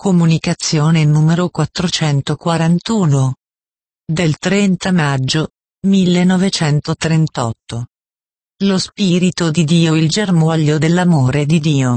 Comunicazione numero 441. Del 30 maggio 1938. Lo Spirito di Dio, il germoglio dell'amore di Dio.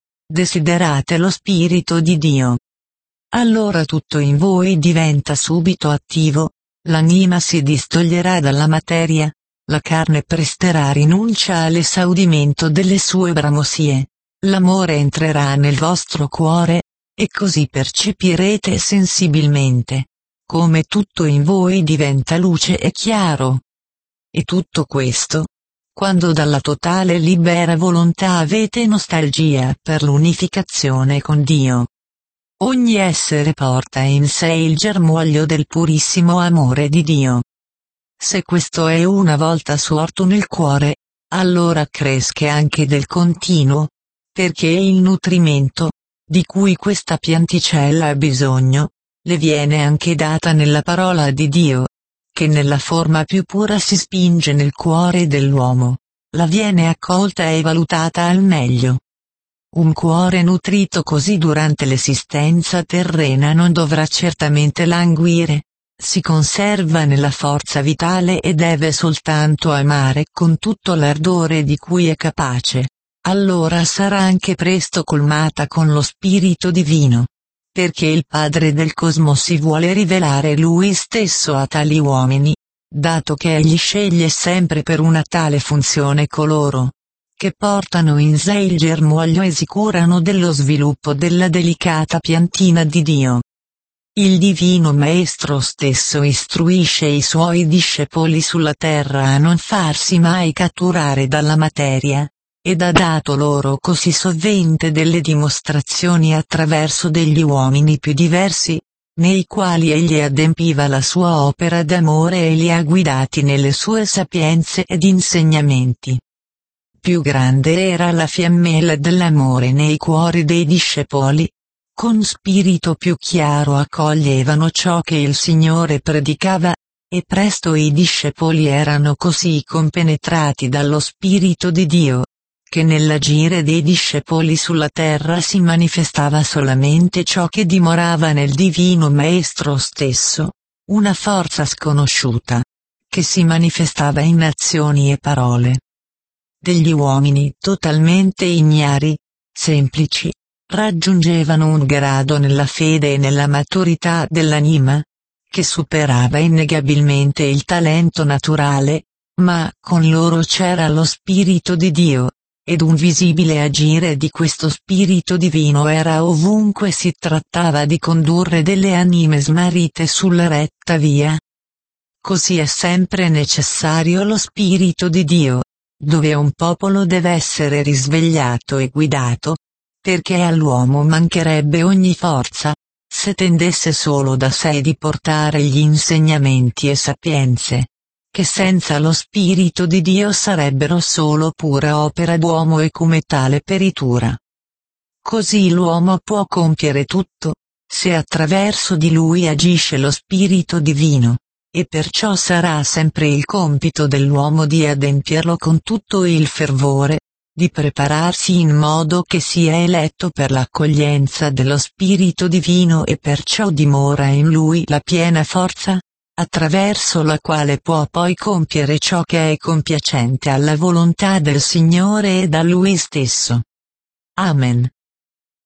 Desiderate lo Spirito di Dio. Allora tutto in voi diventa subito attivo, l'anima si distoglierà dalla materia, la carne presterà rinuncia all'esaudimento delle sue bramosie, l'amore entrerà nel vostro cuore, e così percepirete sensibilmente come tutto in voi diventa luce e chiaro. E tutto questo, quando dalla totale libera volontà avete nostalgia per l'unificazione con Dio. Ogni essere porta in sé il germoglio del purissimo amore di Dio. Se questo è una volta sorto nel cuore, allora cresca anche del continuo, perché il nutrimento, di cui questa pianticella ha bisogno, le viene anche data nella parola di Dio, che nella forma più pura si spinge nel cuore dell'uomo, la viene accolta e valutata al meglio. Un cuore nutrito così durante l'esistenza terrena non dovrà certamente languire, si conserva nella forza vitale e deve soltanto amare con tutto l'ardore di cui è capace. Allora sarà anche presto colmata con lo Spirito Divino, perché il Padre del Cosmo si vuole rivelare Lui stesso a tali uomini, dato che Egli sceglie sempre per una tale funzione coloro che portano in sé il germoglio e si curano dello sviluppo della delicata piantina di Dio. Il Divino Maestro stesso istruisce i Suoi discepoli sulla terra a non farsi mai catturare dalla materia, ed ha dato loro così sovente delle dimostrazioni attraverso degli uomini più diversi, nei quali egli adempiva la sua opera d'amore e li ha guidati nelle sue sapienze ed insegnamenti. Più grande era la fiammella dell'amore nei cuori dei discepoli, con spirito più chiaro accoglievano ciò che il Signore predicava, e presto i discepoli erano così compenetrati dallo Spirito di Dio, che nell'agire dei discepoli sulla terra si manifestava solamente ciò che dimorava nel Divino Maestro stesso, una forza sconosciuta, che si manifestava in azioni e parole. Degli uomini totalmente ignari, semplici, raggiungevano un grado nella fede e nella maturità dell'anima, che superava innegabilmente il talento naturale, ma con loro c'era lo Spirito di Dio, ed un visibile agire di questo Spirito Divino era ovunque si trattava di condurre delle anime smarrite sulla retta via. Così è sempre necessario lo Spirito di Dio, dove un popolo deve essere risvegliato e guidato, perché all'uomo mancherebbe ogni forza, se tendesse solo da sé di portare gli insegnamenti e sapienze, che senza lo Spirito di Dio sarebbero solo pura opera d'uomo e come tale peritura. Così l'uomo può compiere tutto, se attraverso di lui agisce lo Spirito Divino, e perciò sarà sempre il compito dell'uomo di adempierlo con tutto il fervore, di prepararsi in modo che sia eletto per l'accoglienza dello Spirito Divino e perciò dimora in lui la piena forza, attraverso la quale può poi compiere ciò che è compiacente alla volontà del Signore e da Lui stesso. Amen.